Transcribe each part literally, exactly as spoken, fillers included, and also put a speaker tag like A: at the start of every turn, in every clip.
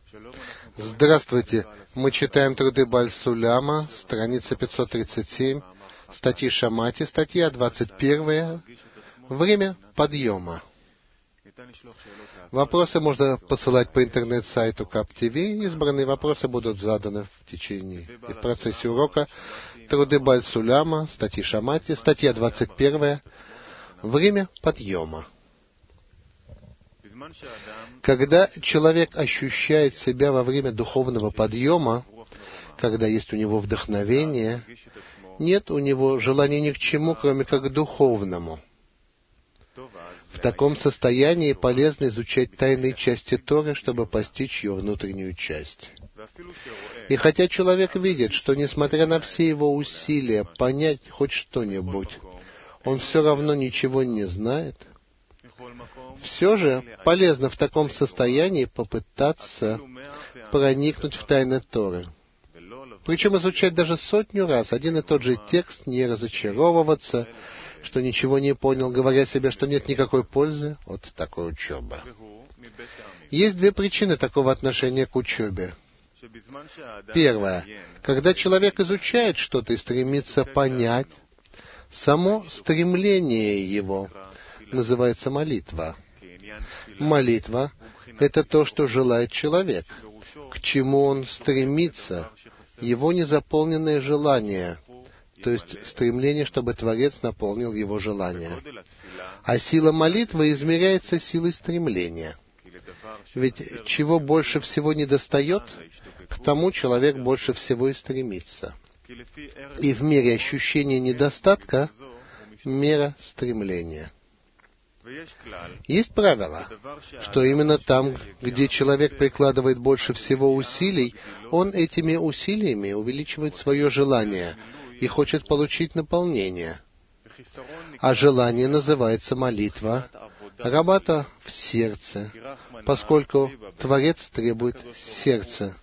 A: Здравствуйте. Мы читаем труды Бааль Суляма, страница пятьсот тридцать семь, статьи Шамати, статья двадцать первая. Время подъема. Вопросы можно посылать по интернет-сайту КАП-ТВ. Избранные вопросы будут заданы в течение и в процессе урока. Труды Бааль Суляма, статьи Шамати, статья двадцать первая. Время подъема. Когда человек ощущает себя во время духовного подъема, когда есть у него вдохновение, нет у него желания ни к чему, кроме как к духовному. В таком состоянии полезно изучать тайные части Торы, чтобы постичь ее внутреннюю часть. И хотя человек видит, что, несмотря на все его усилия понять хоть что-нибудь, он все равно ничего не знает, все же полезно в таком состоянии попытаться проникнуть в тайны Торы. Причем изучать даже сотню раз один и тот же текст, не разочаровываться, что ничего не понял, говоря себе, что нет никакой пользы от такой учебы. Есть две причины такого отношения к учебе. Первое. Когда человек изучает что-то и стремится понять, само стремление его называется молитва. Молитва — это то, что желает человек, к чему он стремится, его незаполненное желание, то есть стремление, чтобы Творец наполнил его желание. А сила молитвы измеряется силой стремления. Ведь чего больше всего недостает, к тому человек больше всего и стремится. И в мере ощущения недостатка — мера стремления. Есть правило, что именно там, где человек прикладывает больше всего усилий, он этими усилиями увеличивает свое желание и хочет получить наполнение. А желание называется молитва, работа в сердце, поскольку Творец требует сердца.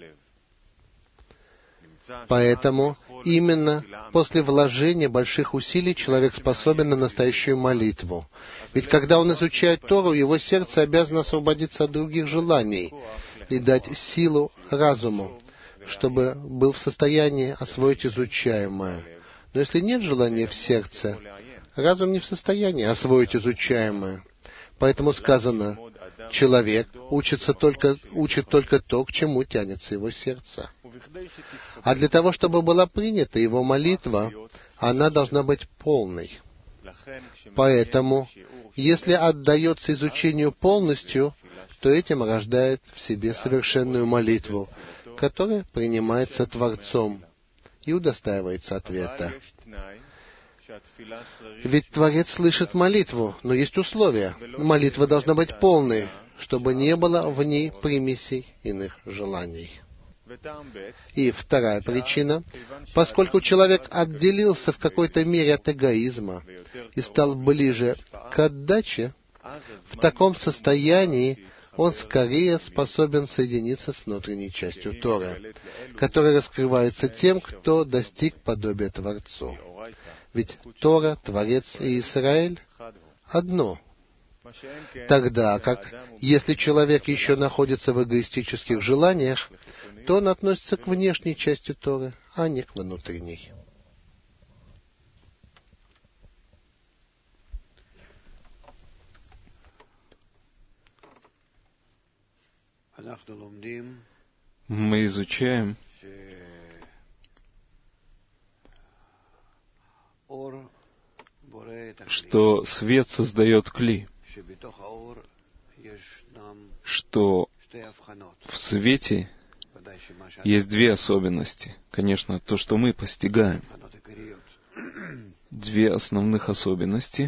A: Поэтому именно после вложения больших усилий человек способен на настоящую молитву. Ведь когда он изучает Тору, его сердце обязано освободиться от других желаний и дать силу разуму, чтобы был в состоянии освоить изучаемое. Но если нет желания в сердце, разум не в состоянии освоить изучаемое. Поэтому сказано, человек учится только, учит только то, к чему тянется его сердце. А для того, чтобы была принята его молитва, она должна быть полной. Поэтому, если отдается изучению полностью, то этим рождает в себе совершенную молитву, которая принимается Творцом и удостаивается ответа. Ведь Творец слышит молитву, но есть условия. Молитва должна быть полной, чтобы не было в ней примесей иных желаний. И вторая причина, поскольку человек отделился в какой-то мере от эгоизма и стал ближе к отдаче, в таком состоянии он скорее способен соединиться с внутренней частью Торы, которая раскрывается тем, кто достиг подобия Творцу. Ведь Тора, Творец и Израиль — одно. Тогда как, если человек еще находится в эгоистических желаниях, то он относится к внешней части Торы, а не к внутренней.
B: Мы изучаем, что свет создает кли, что в свете есть две особенности. Конечно, то, что мы постигаем. Две основных особенности.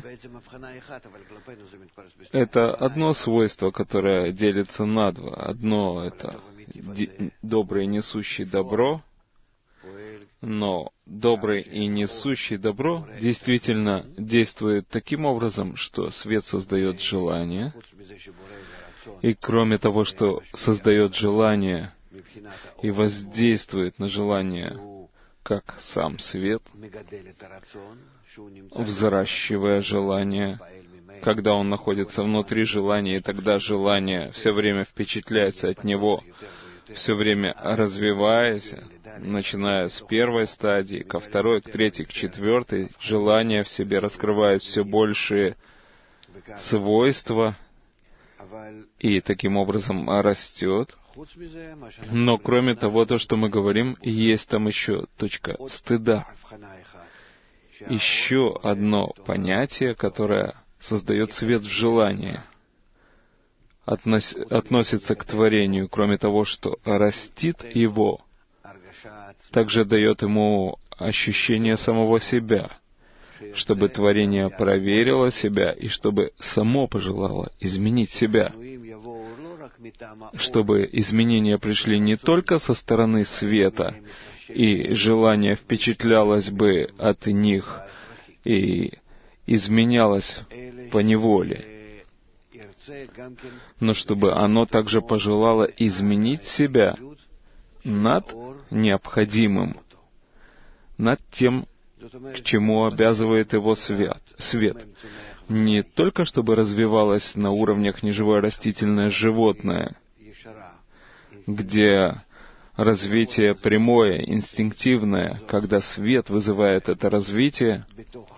B: Это одно свойство, которое делится на два. Одно — это добрый, несущий добро, но добрый и несущий добро действительно действует таким образом, что свет создает желание, и кроме того, что создает желание и воздействует на желание как сам свет, взращивая желание, когда он находится внутри желания, и тогда желание все время впечатляется от него, все время развиваясь, начиная с первой стадии, ко второй, к третьей, к четвертой, желание в себе раскрывает все большие свойства, и таким образом растет. Но кроме того, то, что мы говорим, есть там еще точка стыда. Еще одно понятие, которое создает свет в желании, относ, относится к творению, кроме того, что растит его, также дает ему ощущение самого себя, чтобы творение проверило себя и чтобы само пожелало изменить себя, чтобы изменения пришли не только со стороны света, и желание впечатлялось бы от них и изменялось поневоле, но чтобы оно также пожелало изменить себя над необходимым, над тем, к чему обязывает его свет. свет. Не только чтобы развивалось на уровнях неживое растительное животное, где развитие прямое, инстинктивное, когда свет вызывает это развитие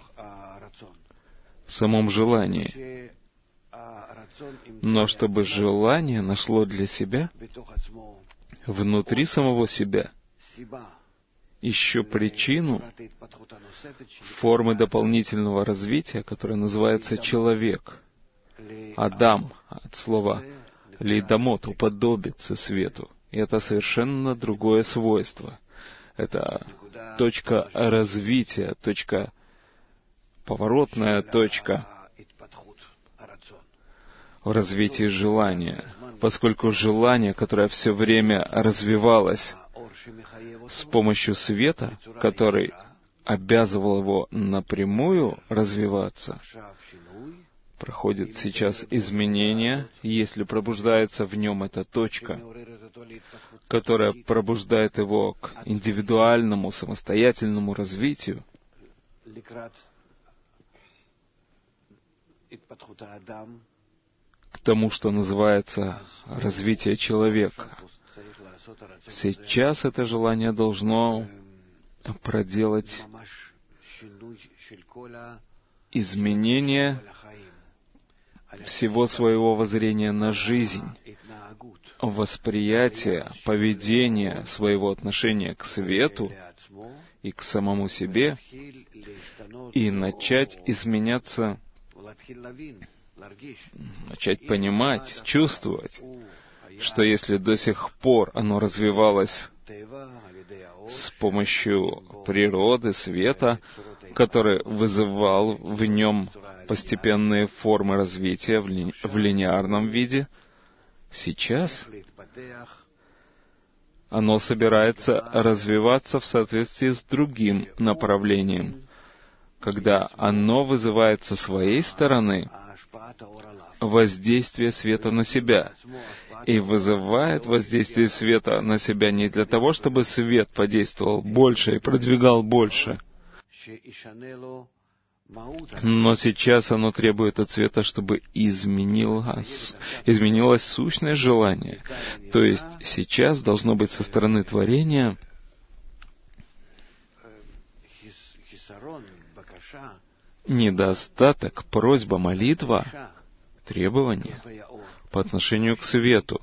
B: в самом желании, но чтобы желание нашло для себя внутри самого себя еще причину формы дополнительного развития, которая называется человек. Адам, от слова лейдамот, уподобиться свету. И это совершенно другое свойство. Это точка развития, точка, поворотная точка в развитии желания, поскольку желание, которое все время развивалось с помощью света, который обязывал его напрямую развиваться, проходит сейчас изменение, и если пробуждается в нем эта точка, которая пробуждает его к индивидуальному, самостоятельному развитию, к тому, что называется развитие человека. Сейчас это желание должно проделать изменение всего своего воззрения на жизнь, восприятие, поведение своего отношения к свету и к самому себе, и начать изменяться, начать понимать, чувствовать, что если до сих пор оно развивалось с помощью природы, света, который вызывал в нем постепенные формы развития в, ли, в линейном виде, сейчас оно собирается развиваться в соответствии с другим направлением, когда оно вызывает со своей стороны воздействие света на себя, и вызывает воздействие света на себя не для того, чтобы свет подействовал больше и продвигал больше, но сейчас оно требует от света, чтобы изменилось, изменилось сущность желания. То есть сейчас должно быть со стороны творения недостаток, просьба, молитва, требование по отношению к свету,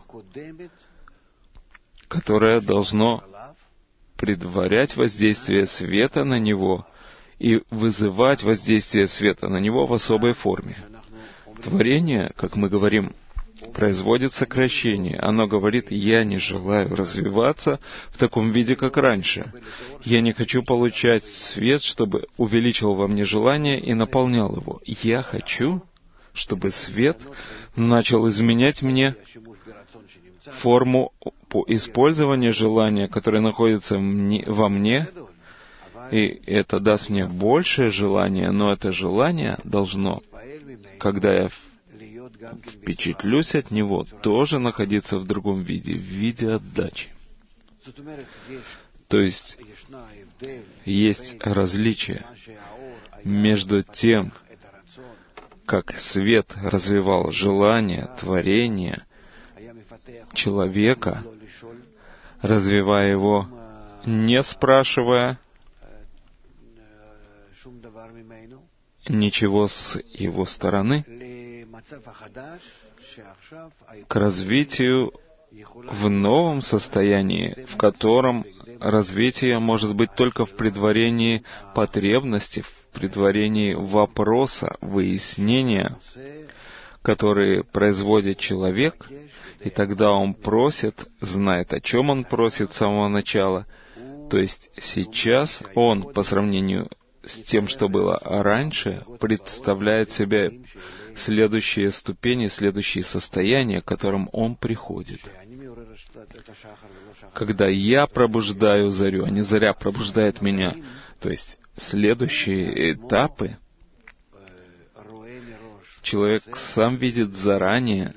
B: которое должно предварять воздействие света на него и вызывать воздействие света на него в особой форме. Творение, как мы говорим, производит сокращение. Оно говорит: «Я не желаю развиваться в таком виде, как раньше. Я не хочу получать свет, чтобы увеличил во мне желание и наполнял его. Я хочу, чтобы свет начал изменять мне форму использования желания, которое находится во мне, и это даст мне большее желание, но это желание должно, когда я впечатлюсь от него, тоже находиться в другом виде, в виде отдачи». То есть есть различие между тем, как свет развивал желание, творение человека, развивая его, не спрашивая ничего с его стороны, к развитию в новом состоянии, в котором развитие может быть только в предварении потребности, в предварении вопроса, выяснения, которые производит человек, и тогда он просит, знает, о чем он просит с самого начала. То есть сейчас он, по сравнению с тем, что было раньше, представляет себе следующие ступени, следующие состояния, к которым он приходит. Когда я пробуждаю зарю, а не заря пробуждает меня, то есть следующие этапы, человек сам видит заранее,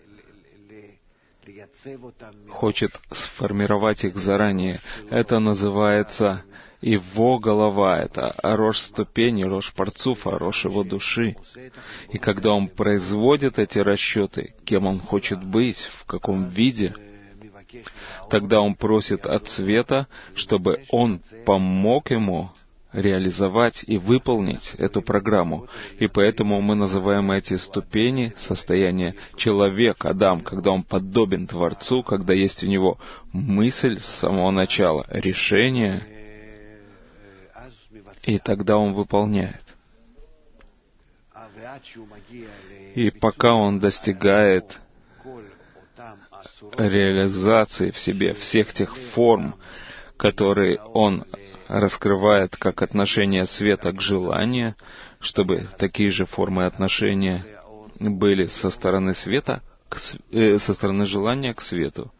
B: хочет сформировать их заранее. Это называется его голова, это рош ступени, рош парцуфа, рош его души. И когда он производит эти расчеты, кем он хочет быть, в каком виде, тогда он просит от света, чтобы он помог ему реализовать и выполнить эту программу. И поэтому мы называем эти ступени состояние человек, Адам, когда он подобен Творцу, когда есть у него мысль с самого начала, решение, и тогда он выполняет. И пока он достигает реализации в себе всех тех форм, которые он раскрывает как отношение света к желанию, чтобы такие же формы отношения были со стороны света, к, э, со стороны желания к свету.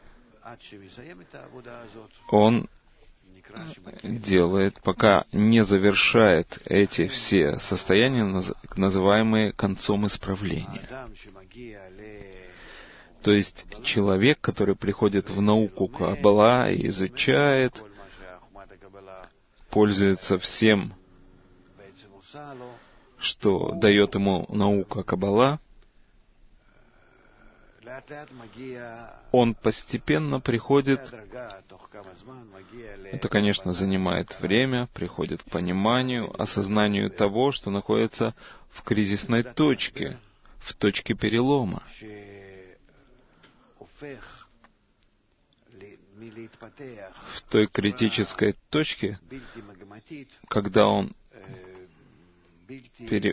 B: Он делает, пока не завершает эти все состояния, называемые концом исправления. То есть человек, который приходит в науку Каббала и изучает, пользуется всем, что дает ему наука Каббала, он постепенно приходит, это, конечно, занимает время, приходит к пониманию, осознанию того, что находится в кризисной точке, в точке перелома, в той критической точке, когда он пере...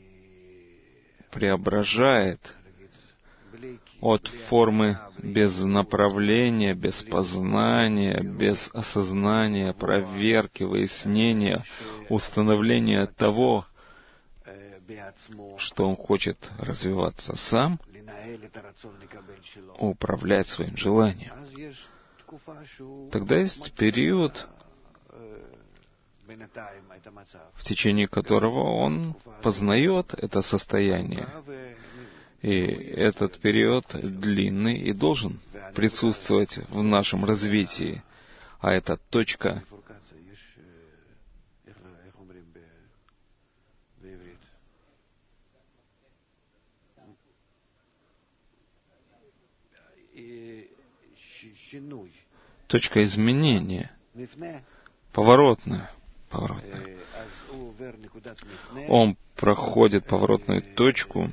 B: преображает от формы без направления, без познания, без осознания, проверки, выяснения, установления того, что он хочет развиваться сам, управлять своим желанием. Тогда есть период, в течение которого он познает это состояние. И этот период длинный и должен присутствовать в нашем развитии. А эта точка точка изменения, поворотная, поворотная. Он проходит поворотную точку,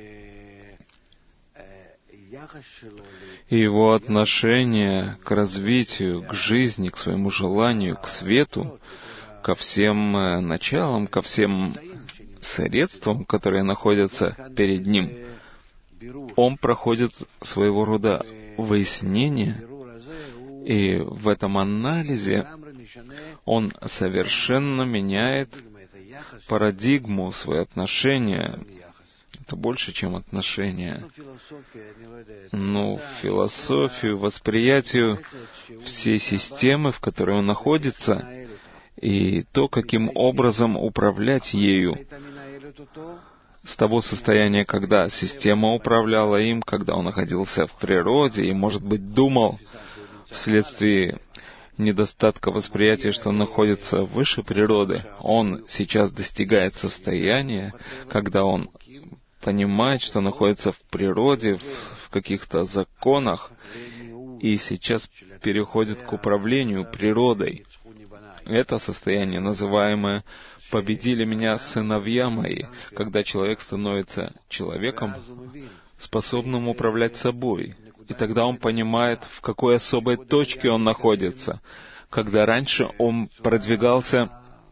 B: и его отношение к развитию, к жизни, к своему желанию, к свету, ко всем началам, ко всем средствам, которые находятся перед ним, он проходит своего рода выяснение, и в этом анализе он совершенно меняет парадигму, свои отношения. Это больше, чем отношения. Но философию, восприятию всей системы, в которой он находится, и то, каким образом управлять ею, с того состояния, когда система управляла им, когда он находился в природе и, может быть, думал вследствие недостатка восприятия, что он находится выше природы, он сейчас достигает состояния, когда он понимает, что находится в природе, в, в каких-то законах, и сейчас переходит к управлению природой. Это состояние, называемое «победили меня сыновья мои», когда человек становится человеком, способным управлять собой. И тогда он понимает, в какой особой точке он находится. Когда раньше он продвигался,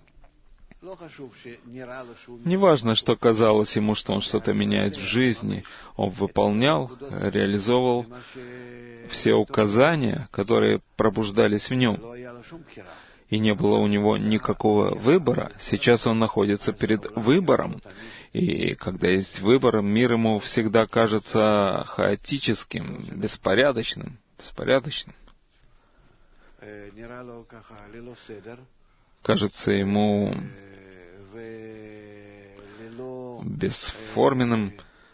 B: неважно, что казалось ему, что он что-то меняет в жизни, он выполнял, реализовывал все указания, которые пробуждались в нем. И не было у него никакого выбора. Сейчас он находится перед выбором. И когда есть выбор, мир ему всегда кажется хаотическим, беспорядочным. беспорядочным. Кажется ему бесформенным,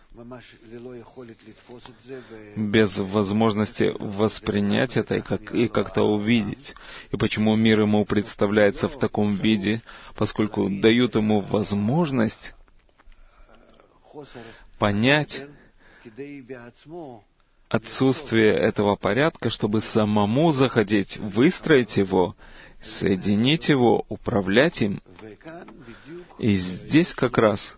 B: без возможности воспринять это и, как, и как-то увидеть. И почему мир ему представляется в таком виде? Поскольку дают ему возможность понять отсутствие этого порядка, чтобы самому захотеть выстроить его, соединить его, управлять им. И здесь как раз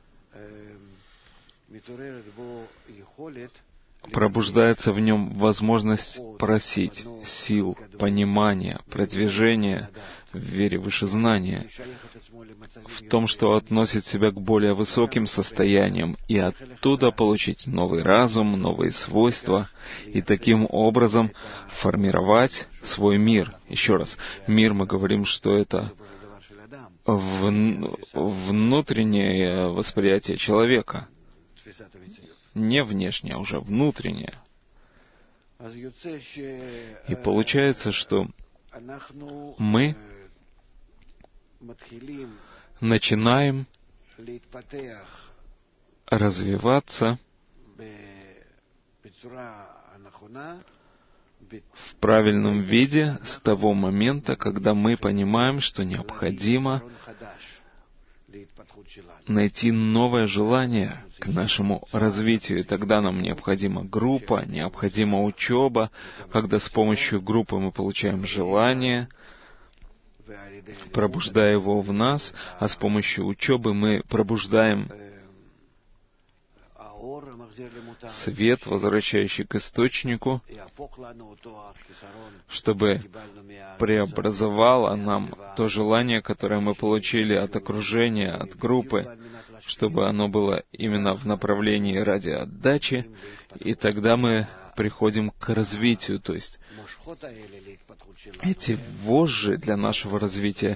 B: пробуждается в нем возможность просить сил, понимания, продвижения в вере вышезнания, в том, что относит себя к более высоким состояниям, и оттуда получить новый разум, новые свойства, и таким образом формировать свой мир. Еще раз, мир, мы говорим, что это вн- внутреннее восприятие человека, не внешнее, а уже внутреннее. И получается, что мы начинаем развиваться в правильном виде с того момента, когда мы понимаем, что необходимо найти новое желание к нашему развитию. И тогда нам необходима группа, необходима учеба, когда с помощью группы мы получаем желание, пробуждая его в нас, а с помощью учебы мы пробуждаем свет, возвращающий к источнику, чтобы преобразовало нам то желание, которое мы получили от окружения, от группы, чтобы оно было именно в направлении ради отдачи, и тогда мы приходим к развитию, то есть эти вожжи для нашего развития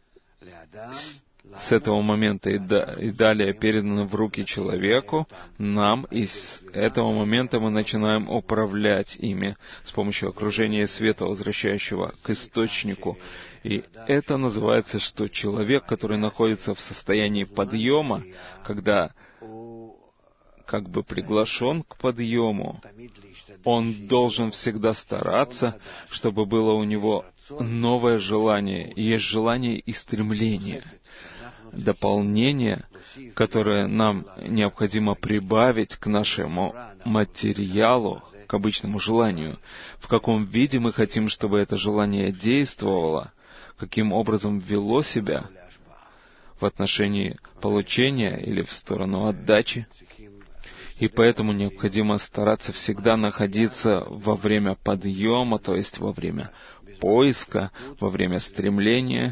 B: с этого момента и, да, и далее переданы в руки человеку, нам, и с этого момента мы начинаем управлять ими с помощью окружения света, возвращающего к источнику. И это называется, что человек, который находится в состоянии подъема, когда как бы приглашен к подъему, он должен всегда стараться, чтобы было у него новое желание, и есть желание и стремление, дополнение, которое нам необходимо прибавить к нашему материалу, к обычному желанию. В каком виде мы хотим, чтобы это желание действовало, каким образом вело себя в отношении получения или в сторону отдачи. И поэтому необходимо стараться всегда находиться во время подъема, то есть во время поиска, во время стремления,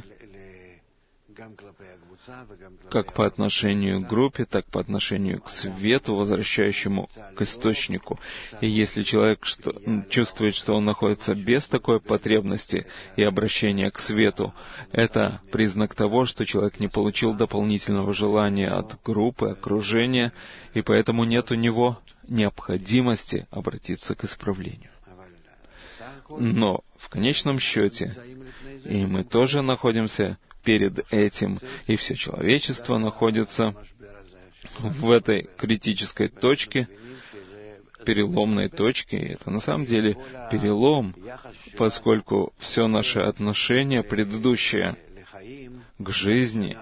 B: как по отношению к группе, так по отношению к свету, возвращающему к источнику. И если человек что, чувствует, что он находится без такой потребности и обращения к свету, это признак того, что человек не получил дополнительного желания от группы, окружения, и поэтому нет у него необходимости обратиться к исправлению. Но в конечном счете, и мы тоже находимся перед этим, и все человечество находится в этой критической точке, переломной точки. Это на самом деле перелом, поскольку все наше отношение предыдущее к жизни,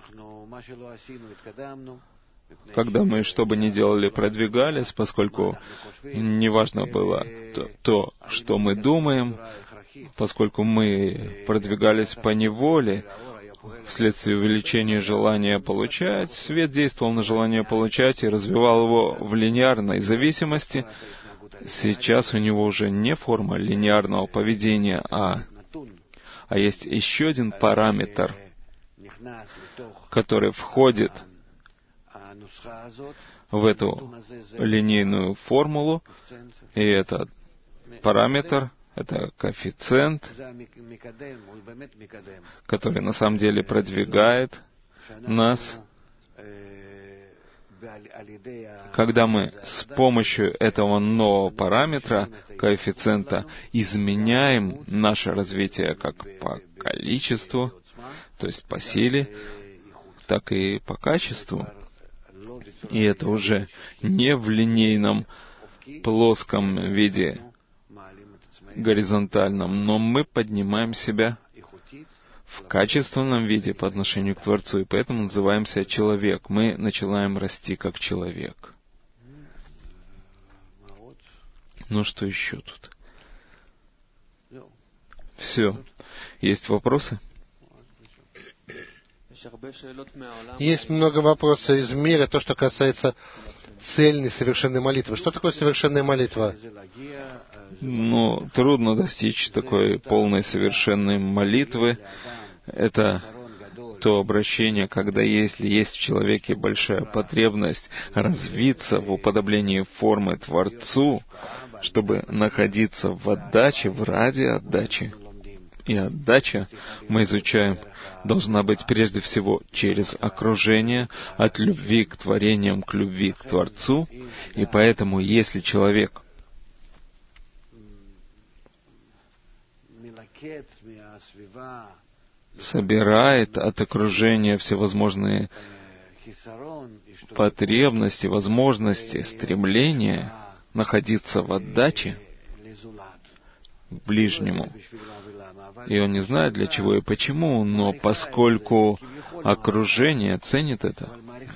B: когда мы что бы ни делали, продвигались, поскольку неважно было то, то, что мы думаем, поскольку мы продвигались по неволе, вследствие увеличения желания получать, свет действовал на желание получать и развивал его в линейной зависимости. Сейчас у него уже не форма линейного поведения, а, а есть еще один параметр, который входит в эту линейную формулу, и этот параметр — это коэффициент, который на самом деле продвигает нас, когда мы с помощью этого нового параметра, коэффициента, изменяем наше развитие как по количеству, то есть по силе, так и по качеству. И это уже не в линейном плоском виде, горизонтальном, но мы поднимаем себя в качественном виде по отношению к Творцу, и поэтому называемся человек. Мы начинаем расти как человек. Ну что еще тут? Все. Есть вопросы?
A: Есть много вопросов из мира, то, что касается цельной совершенной молитвы. Что такое совершенная молитва?
B: Ну, трудно достичь такой полной совершенной молитвы. Это то обращение, когда если есть в человеке большая потребность развиться в уподоблении формы Творцу, чтобы находиться в отдаче, в ради отдачи. И отдача, мы изучаем, должна быть прежде всего через окружение, от любви к творениям к любви к Творцу. И поэтому, если человек собирает от окружения всевозможные потребности, возможности, стремления находиться в отдаче к ближнему, и он не знает, для чего и почему, но поскольку окружение ценит это,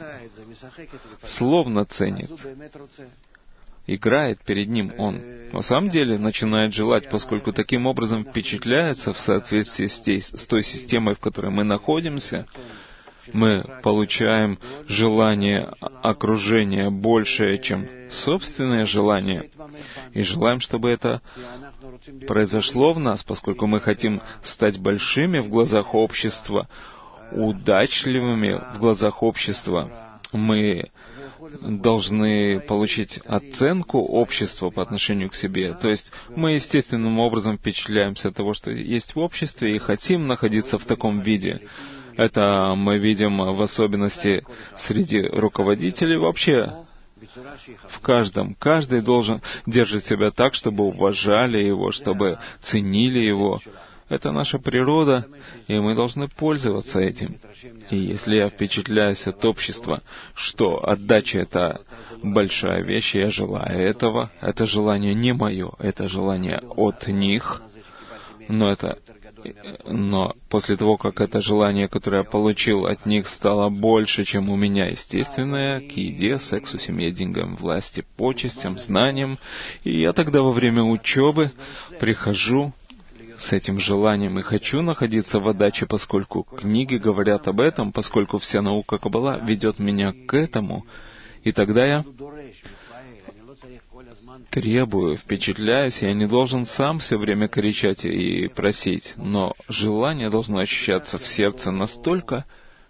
B: словно ценит, играет перед ним, он на самом деле начинает желать, поскольку таким образом впечатляется в соответствии с, тей, с той системой, в которой мы находимся, мы получаем желание окружения большее, чем собственное желание, и желаем, чтобы это произошло в нас, поскольку мы хотим стать большими в глазах общества, удачливыми в глазах общества. Мы должны получить оценку общества по отношению к себе. То есть мы естественным образом впечатляемся от того, что есть в обществе, и хотим находиться в таком виде. Это мы видим в особенности среди руководителей вообще. В каждом. Каждый должен держать себя так, чтобы уважали его, чтобы ценили его. Это наша природа, и мы должны пользоваться этим. И если я впечатляюсь от общества, что отдача — это большая вещь, и я желаю этого, это желание не мое, это желание от них, но это Но после того, как это желание, которое я получил от них, стало больше, чем у меня естественное, к еде, сексу, семье, деньгам, власти, почестям, знаниям, и я тогда во время учебы прихожу с этим желанием и хочу находиться в отдаче, поскольку книги говорят об этом, поскольку вся наука Каббала ведет меня к этому, и тогда я требую, впечатляюсь, я не должен сам все время кричать и просить, но желание должно ощущаться в сердце настолько,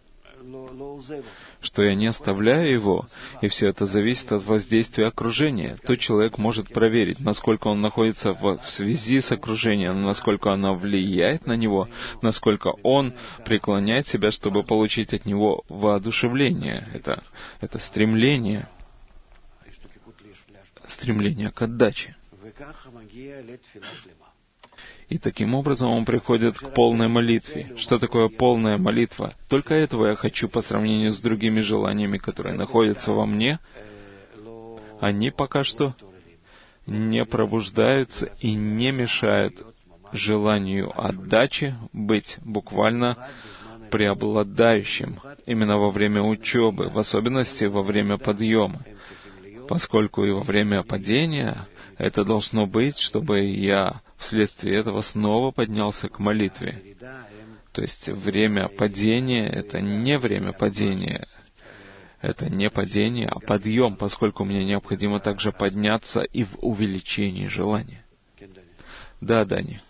B: что я не оставляю его, и все это зависит от воздействия окружения. Тут человек может проверить, насколько он находится в, в связи с окружением, насколько оно влияет на него, насколько он преклоняет себя, чтобы получить от него воодушевление. Это, это стремление. стремление к отдаче. И таким образом он приходит к полной молитве. Что такое полная молитва? Только этого я хочу по сравнению с другими желаниями, которые находятся во мне. Они пока что не пробуждаются и не мешают желанию отдачи быть буквально преобладающим именно во время учебы, в особенности во время подъема, поскольку и во время падения это должно быть, чтобы я вследствие этого снова поднялся к молитве. То есть время падения — это не время падения, это не падение, а подъем, поскольку мне необходимо также подняться и в увеличении желания. Да, Дани.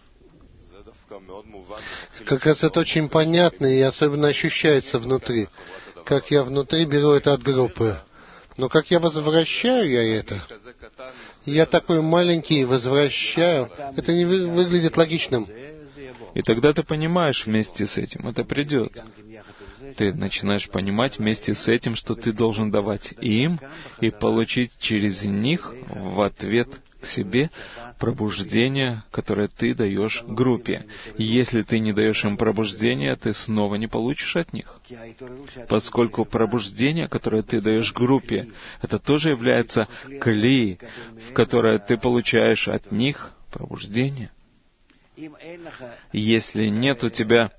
A: Как раз это очень понятно и особенно ощущается внутри. Как я внутри беру это от группы. Но как я возвращаю я это? Я такой маленький, возвращаю. Это не вы, выглядит логичным.
B: И тогда ты понимаешь вместе с этим, это придет. Ты начинаешь понимать вместе с этим, что ты должен давать им и получить через них в ответ к себе пробуждение, которое ты даешь группе. И если ты не даешь им пробуждение, ты снова не получишь от них. Поскольку пробуждение, которое ты даешь группе, это тоже является клей, в которое ты получаешь от них пробуждение. Если нет у тебя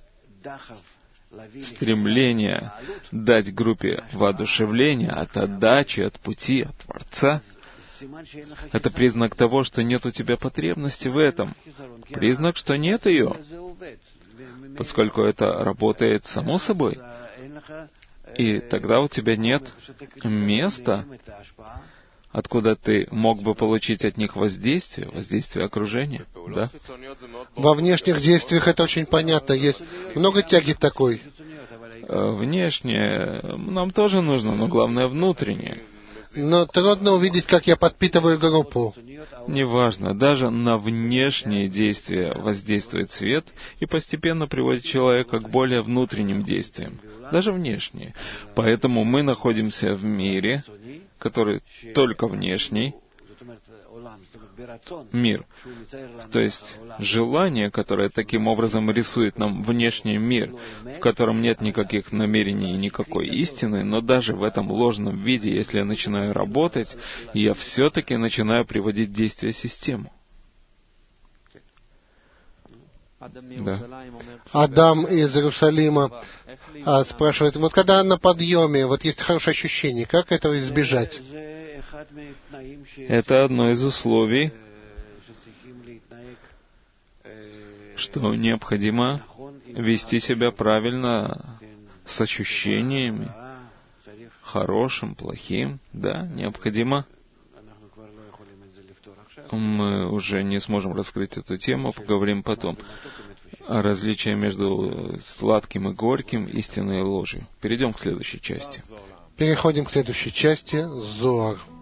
B: стремления дать группе воодушевление от отдачи, от пути, от Творца, это признак того, что нет у тебя потребности в этом. Признак, что нет ее, поскольку это работает само собой. И тогда у тебя нет места, откуда ты мог бы получить от них воздействие, воздействие окружения, да?
A: Во внешних действиях это очень понятно. Есть много тяги такой.
B: Внешнее нам тоже нужно, но главное внутреннее.
A: Но трудно увидеть, как я подпитываю группу.
B: Неважно, даже на внешние действия воздействует свет и постепенно приводит человека к более внутренним действиям, даже внешние. Поэтому мы находимся в мире, который только внешний мир. То есть желание, которое таким образом рисует нам внешний мир, в котором нет никаких намерений и никакой истины, но даже в этом ложном виде, если я начинаю работать, я все-таки начинаю приводить в действие систему. Да.
A: Адам из Иерусалима а, спрашивает, вот когда на подъеме, вот есть хорошее ощущение, как этого избежать?
B: Это одно из условий, что необходимо вести себя правильно с ощущениями, хорошим, плохим, да, необходимо. Мы уже не сможем раскрыть эту тему, поговорим потом. О различии между сладким и горьким, истиной и ложью. Перейдем к следующей части.
A: Переходим к следующей части. Зоар.